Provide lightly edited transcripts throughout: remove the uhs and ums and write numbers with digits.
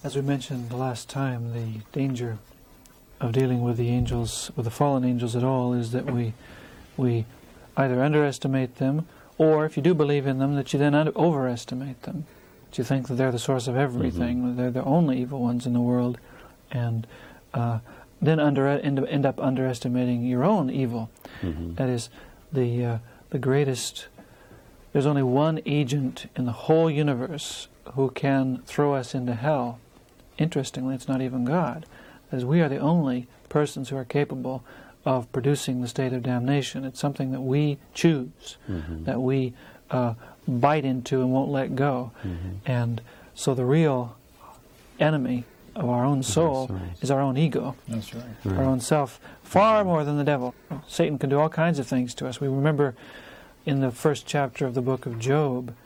As we mentioned the last time, the danger of dealing with the angels, with the fallen angels at all, is that we either underestimate them, or if you do believe in them, that you then overestimate them. That you think that they're the source of everything, they're the only evil ones in the world, and then end up underestimating your own evil. That is, the greatest. There's only one agent in the whole universe who can throw us into hell. Interestingly, it's not even God. That is, we are the only persons who are capable of producing the state of damnation. It's something that we choose, that we bite into and won't let go. And so the real enemy of our own soul is our own ego. That's right. Our own self, far more than the devil. Satan can do all kinds of things to us. We remember in the first chapter of the book of Job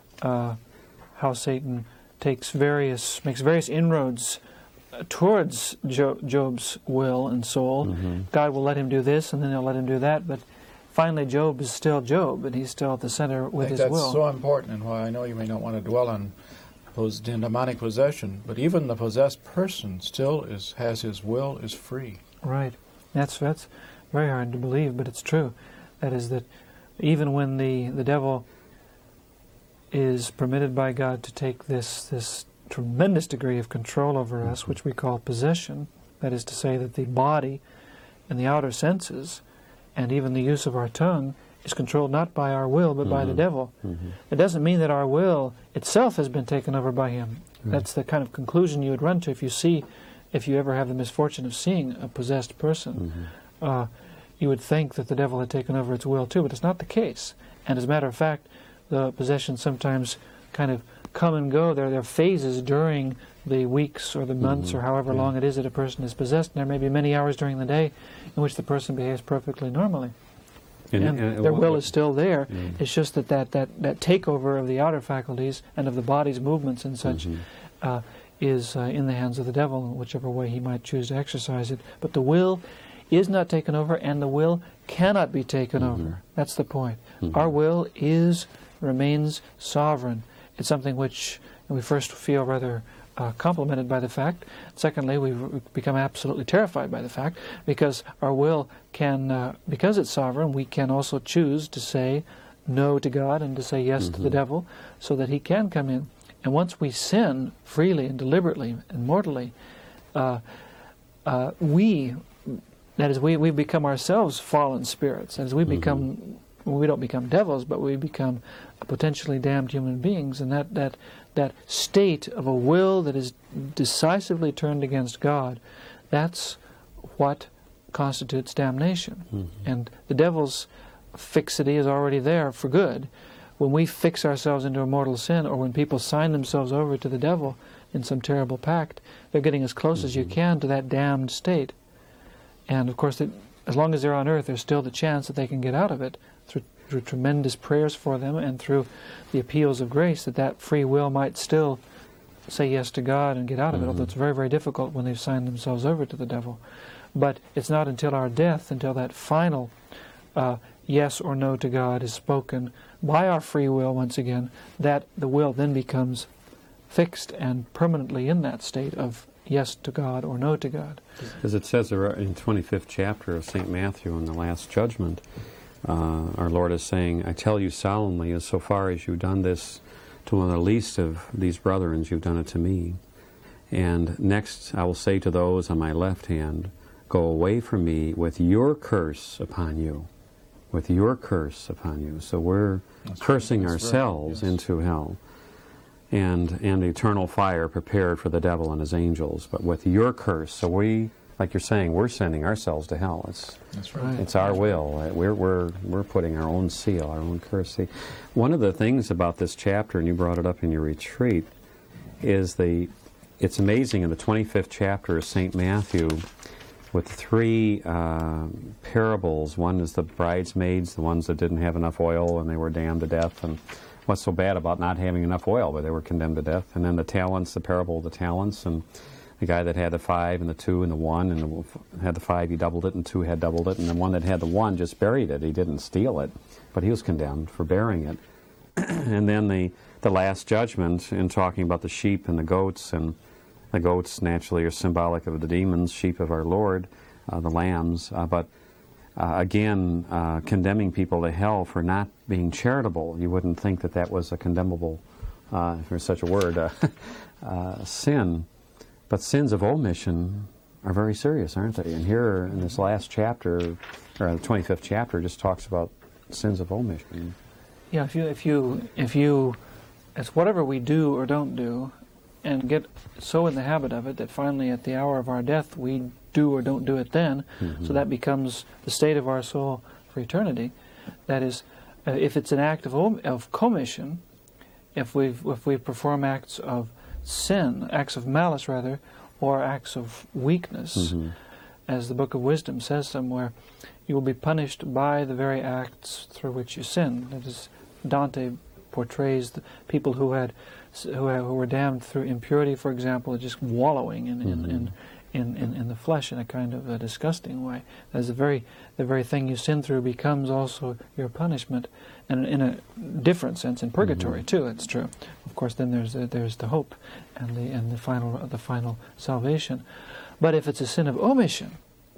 how Satan makes various inroads towards Job's will and soul. God will let him do this, and then he'll let him do that, but finally Job is still Job, and he's still at the center with his will. That's so important, and why I know you may not want to dwell on demonic possession, but even the possessed person still has his will is free. Right. That's very hard to believe, but it's true. That is, that even when the devil is permitted by God to take this tremendous degree of control over us, which we call possession, that is to say that the body and the outer senses and even the use of our tongue is controlled not by our will but by the devil. It doesn't mean that our will itself has been taken over by him. That's the kind of conclusion you would run to if you ever have the misfortune of seeing a possessed person. You would think that the devil had taken over its will too, but it's not the case. And as a matter of fact, the possessions sometimes kind of come and go. There are phases during the weeks or the months or however long it is that a person is possessed, and there may be many hours during the day in which the person behaves perfectly normally. And their will is still there. It's just that takeover of the outer faculties and of the body's movements and such is in the hands of the devil, whichever way he might choose to exercise it. But the will is not taken over, and the will cannot be taken over. That's the point. Our will remains sovereign. It's something which we first feel rather complimented by the fact. Secondly, we become absolutely terrified by the fact, because our will can, because it's sovereign, we can also choose to say no to God and to say yes to the devil, so that he can come in. And once we sin freely and deliberately and mortally, we become ourselves fallen spirits. As we become, we don't become devils, but we become potentially damned human beings. And that state of a will that is decisively turned against God, that's what constitutes damnation. And the devil's fixity is already there for good. When we fix ourselves into a mortal sin, or when people sign themselves over to the devil in some terrible pact, they're getting as close as you can to that damned state. And of course, as long as they're on earth, there's still the chance that they can get out of it through tremendous prayers for them and through the appeals of grace, that free will might still say yes to God and get out of it, although it's very, very difficult when they've signed themselves over to the devil. But it's not until our death, until that final yes or no to God is spoken by our free will once again, that the will then becomes fixed and permanently in that state of yes to God or no to God. As it says in the 25th chapter of St. Matthew in the Last Judgment, our Lord is saying, I tell you solemnly, as so far as you've done this to one of the least of these brethren, you've done it to me. And next I will say to those on my left hand, go away from me with your curse upon you. With your curse upon you. So we're cursing ourselves into hell. And eternal fire prepared for the devil and his angels, but with your curse. So we, like you're saying, we're sending ourselves to hell. That's right. It's our will. We're putting our own seal, our own curse. See, one of the things about this chapter, and you brought it up in your retreat, is it's amazing in the 25th chapter of St. Matthew, with three parables. One is the bridesmaids, the ones that didn't have enough oil and they were damned to death, and what's so bad about not having enough oil, but they were condemned to death. And then the talents, the parable of the talents, and the guy that had the 5 and the 2 and the 1, and had the 5, he doubled it, and 2 had doubled it, and the one that had the 1 just buried it. He didn't steal it, but he was condemned for burying it. And then the last judgment, in talking about the sheep and the goats, and The goats naturally are symbolic of the demons, sheep of our Lord, the lambs. But again, condemning people to hell for not being charitable. You wouldn't think that that was a condemnable, if there's such a word, sin. But sins of omission are very serious, aren't they? And here in this last chapter, or the 25th chapter, just talks about sins of omission. Yeah, if you, it's whatever we do or don't do, and get so in the habit of it that finally at the hour of our death we do or don't do it then, so that becomes the state of our soul for eternity. That is, if it's an act of commission, if we perform acts of sin, acts of malice rather, or acts of weakness, as the Book of Wisdom says somewhere, you will be punished by the very acts through which you sin. That is, Dante portrays the people who were damned through impurity, for example, just wallowing in the flesh in a kind of a disgusting way. As the very thing you sin through becomes also your punishment, and in a different sense in purgatory too. It's true. Of course, then there's the hope and the final salvation. But if it's a sin of omission,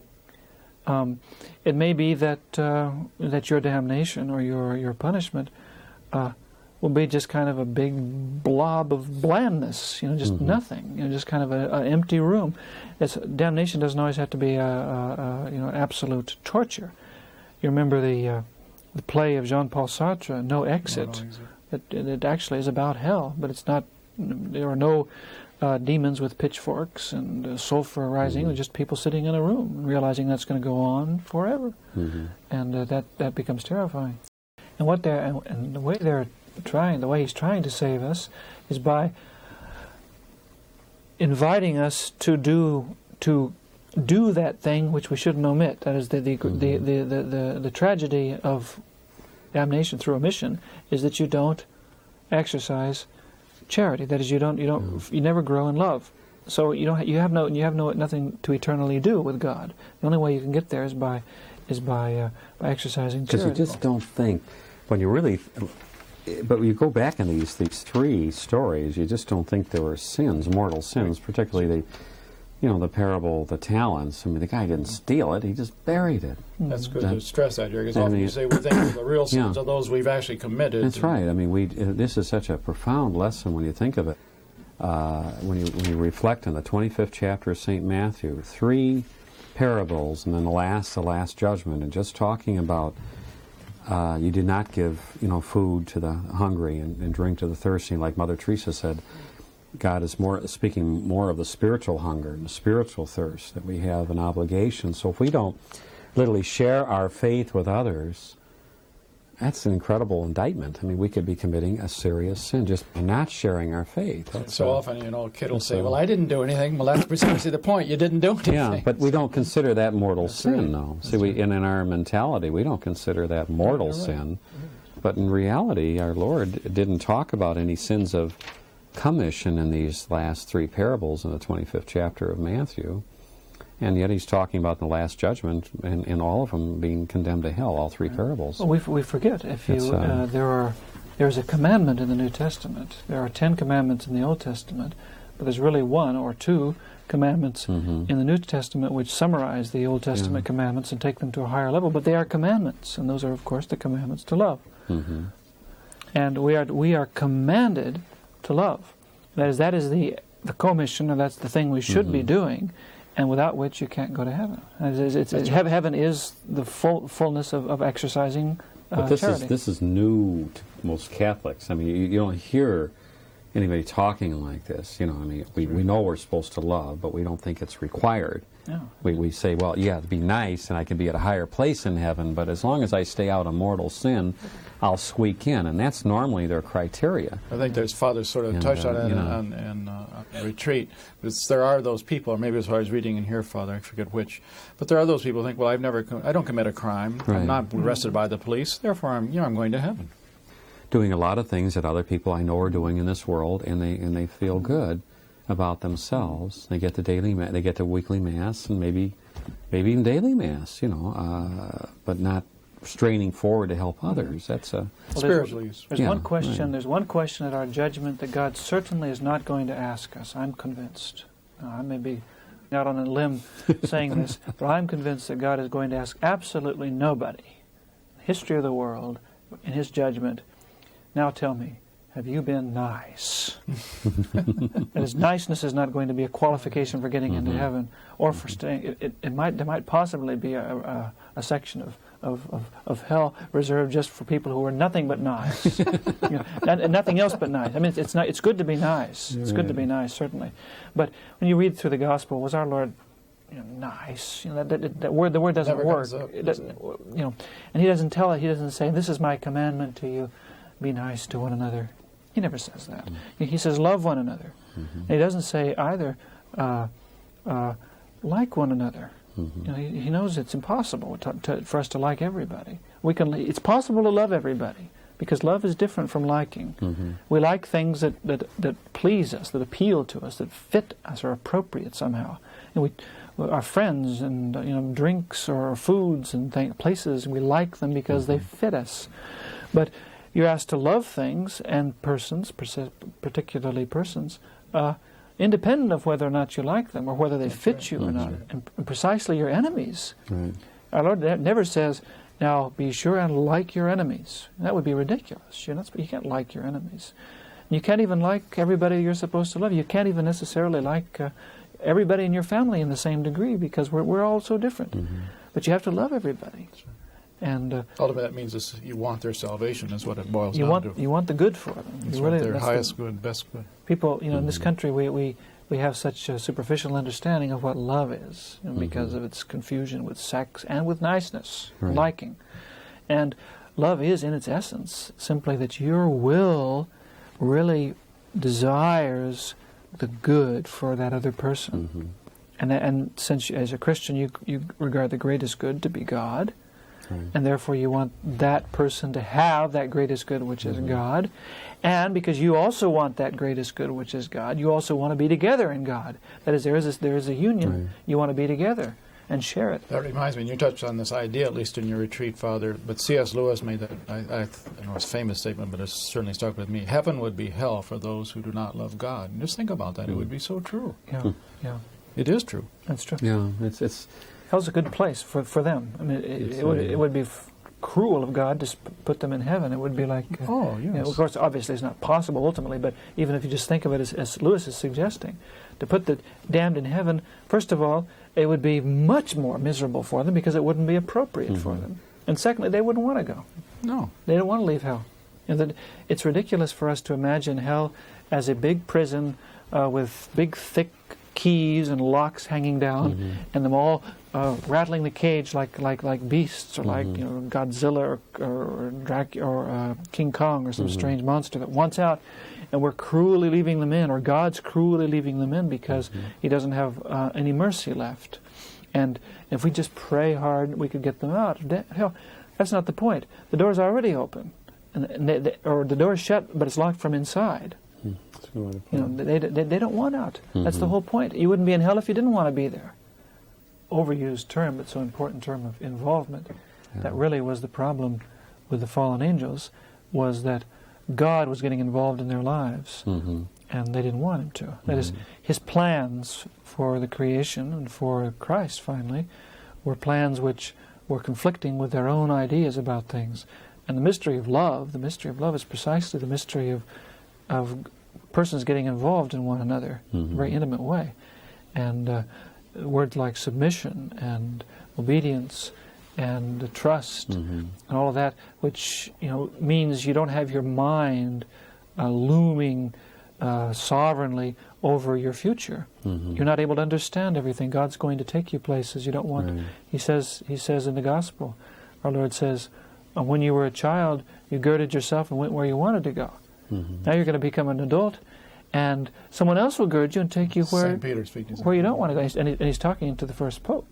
it may be that your damnation or your punishment will be just kind of a big blob of blandness, just nothing, just kind of an empty room. Damnation doesn't always have to be absolute torture. You remember the play of Jean-Paul Sartre, No Exit. It actually is about hell, but it's not. There are no demons with pitchforks and sulfur rising. Just people sitting in a room and realizing that's going to go on forever, and that becomes terrifying. And the way he's trying to save us is by inviting us to do that thing which we shouldn't omit. That is the tragedy of damnation through omission is that you don't exercise charity. That is, you never grow in love. So you have nothing to eternally do with God. The only way you can get there is by exercising charity. Because you just don't think when you really. But when you go back in these three stories, you just don't think there were sins, mortal sins, particularly the parable of the talents. I mean, the guy didn't steal it; he just buried it. That's good to stress that, Jerry, because often you say we think of the real sins are those we've actually committed. That's right. I mean, this is such a profound lesson when you think of it. When you reflect on the 25th chapter of St. Matthew, 3 parables, and then the last judgment, and just talking about you do not give food to the hungry and drink to the thirsty, like Mother Teresa said. God is speaking more of the spiritual hunger and the spiritual thirst, that we have an obligation. So if we don't literally share our faith with others, that's an incredible indictment. I mean, we could be committing a serious sin just by not sharing our faith. So often, a kid will say, well, I didn't do anything. Well, that's precisely the point. You didn't do anything. Yeah, but we don't consider that mortal sin, though. See, in our mentality, we don't consider that mortal sin. But in reality, our Lord didn't talk about any sins of commission in these last 3 parables in the 25th chapter of Matthew. And yet he's talking about the last judgment and all of them being condemned to hell, all 3 parables. Well, we forget, there's a commandment in the New Testament. There are 10 commandments in the Old Testament, but there's really 1 or 2 commandments in the New Testament which summarize the Old Testament commandments and take them to a higher level. But they are commandments, and those are, of course, the commandments to love. And we are commanded to love. That is the commission, or that's the thing we should be doing, and without which you can't go to heaven. Heaven is the fullness of exercising charity. This is new to most Catholics. I mean, you don't hear anybody talking like this. We know we're supposed to love, but we don't think it's required. Yeah. We say, well, yeah, it'd be nice, and I can be at a higher place in heaven, but as long as I stay out of mortal sin, I'll squeak in, and that's normally their criteria. I think there's Father sort of touched on it on retreat. There are those people, or maybe it's what I was reading in here, Father, I forget which, but there are those people who think, well, I don't commit a crime, right. I'm not arrested by the police, therefore I'm going to heaven. Doing a lot of things that other people I know are doing in this world, and they feel good about themselves. They get the weekly mass, and maybe even daily mass, but not straining forward to help others. That's spiritually. There's one question. Right. There's one question at our judgment that God certainly is not going to ask us. I'm convinced. Now, I may be out on a limb saying this, but I'm convinced that God is going to ask absolutely nobody in the history of the world, in His judgment, now tell me, have you been nice? That is, niceness is not going to be a qualification for getting into heaven or for staying. There might possibly be a section of hell reserved just for people who are nothing but nice, and nothing else but nice. I mean, it's good to be nice. It's good to be nice, certainly. But when you read through the Gospel, was our Lord nice? The word doesn't work. And He doesn't tell it. He doesn't say, "This is my commandment to you: be nice to one another." He never says that. He says, "Love one another." And He doesn't say either, like one another. He knows it's impossible for us to like everybody. It's possible to love everybody, because love is different from liking. We like things that please us, that appeal to us, that fit us, or appropriate somehow. And our friends and drinks or foods and places, we like them because they fit us. But you're asked to love things and persons, particularly persons, independent of whether or not you like them or whether they fit you or not, and precisely your enemies. Right. Our Lord never says, "Now be sure and like your enemies." That would be ridiculous. You can't like your enemies. You can't even like everybody you're supposed to love. You can't even necessarily like everybody in your family in the same degree, because we're all so different. But you have to love everybody. And ultimately, that means you want their salvation, is what it boils down to. You want the good for them. That's right, their highest good, best good. People, in this country, we have such a superficial understanding of what love is, because of its confusion with sex and with niceness, liking. And love is, in its essence, simply that your will really desires the good for that other person. And since, as a Christian, you regard the greatest good to be God, and therefore you want that person to have that greatest good, which is God. And because you also want that greatest good, which is God, you also want to be together in God. That is, there is a union. You want to be together and share it. That reminds me, and you touched on this idea, at least in your retreat, Father, but C.S. Lewis made that, I don't know, it's a famous statement, but it's certainly stuck with me. Heaven would be hell for those who do not love God. And just think about that. It would be so true. Yeah. It is true. That's true. Yeah, it's hell's a good place for them. I mean, it would be cruel of God to put them in heaven. It would be like... of course, obviously it's not possible ultimately, but even if you just think of it as Lewis is suggesting, to put the damned in heaven, first of all, it would be much more miserable for them because it wouldn't be appropriate for them. And secondly, they wouldn't want to go. No. They don't want to leave hell. It's ridiculous for us to imagine hell as a big prison with big, thick keys and locks hanging down, and them all rattling the cage like beasts, or like Godzilla or Dracula or King Kong or some strange monster that wants out, and we're cruelly leaving them in, or God's cruelly leaving them in because He doesn't have any mercy left. And if we just pray hard, we could get them out. Hell, that's not the point. The door's already open, or the door's shut, but it's locked from inside. They don't want out. That's the whole point. You wouldn't be in hell if you didn't want to be there. Overused term, but so important term of involvement. That really was the problem with the fallen angels, was that God was getting involved in their lives, and they didn't want Him to. That is, His plans for the creation and for Christ, finally, were plans which were conflicting with their own ideas about things. And the mystery of love is precisely the mystery of persons getting involved in one another in a very intimate way. And words like submission and obedience and trust and all of that, which means you don't have your mind looming sovereignly over your future. You're not able to understand everything. God's going to take you places you don't want. He says in the Gospel, our Lord says, when you were a child, you girded yourself and went where you wanted to go. Now you're going to become an adult, and someone else will gird you and take you where you don't want to go. And he's talking to the first pope.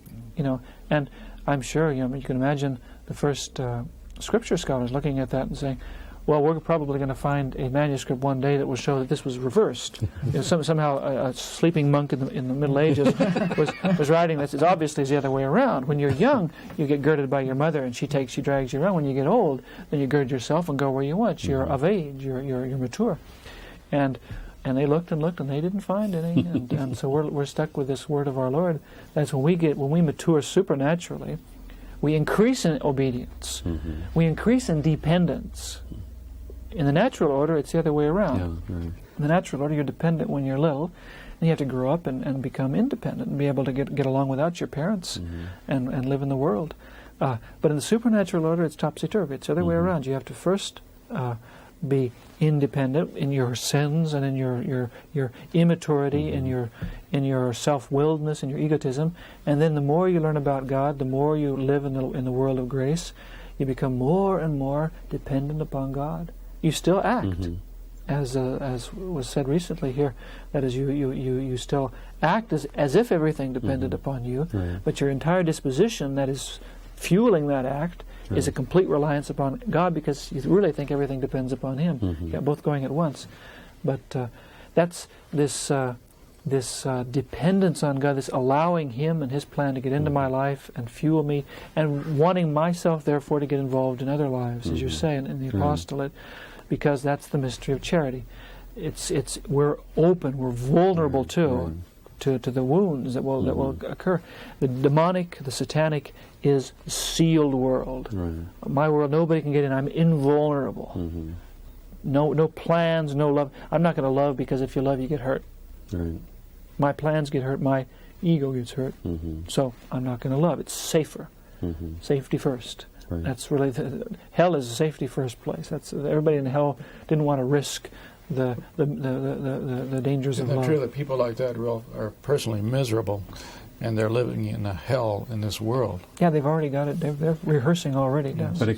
And I'm sure you can imagine the first scripture scholars looking at that and saying, well, we're probably going to find a manuscript one day that will show that this was reversed. Somehow a sleeping monk in the Middle Ages was writing this. It's obviously the other way around. When you're young, you get girded by your mother, and she drags you around. When you get old, then you gird yourself and go where you want. You're of age. You're mature. And And they looked and looked, and they didn't find any. And so we're stuck with this word of our Lord. That's when we mature supernaturally, we increase in obedience. Mm-hmm. We increase in dependence. In the natural order, it's the other way around. Yeah, right. In the natural order, you're dependent when you're little, and you have to grow up and become independent and be able to get along without your parents and live in the world. But in the supernatural order, it's topsy-turvy. It's the other way around. You have to first be independent in your sins and in your immaturity, in your self-willedness and your egotism, and then the more you learn about God, the more you live in the world of grace, you become more and more dependent upon God. You still act, as was said recently here, that is, you still act as if everything depended upon you, but your entire disposition that is fueling that act is a complete reliance upon God, because you really think everything depends upon Him. You got both going at once. But that's this dependence on God, this allowing Him and His plan to get into my life and fuel me, and wanting myself, therefore, to get involved in other lives, as you say in the apostolate, because that's the mystery of charity. We're open, we're vulnerable to the wounds that will occur. The demonic, the satanic is a sealed world. My world, nobody can get in. I'm invulnerable. No plans, no love. I'm not going to love, because if you love, you get hurt. My plans get hurt. My ego gets hurt. So I'm not going to love. It's safer. Safety first. That's really hell is a safety first place. That's everybody in hell didn't want to risk the dangers of love. Isn't it true that people like that are personally miserable, and they're living in a hell in this world? Yeah, they've already got it. They're rehearsing already. But